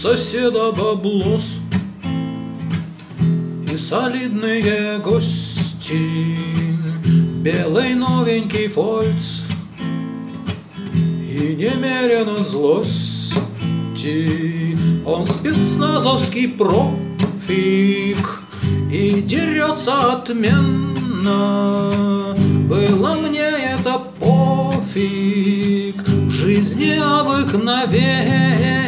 соседа баблос и солидные гости, белый новенький фольц и немерено злости. Он спецназовский профик и дерется отменно. Было мне это пофиг, в жизни обыкновенно.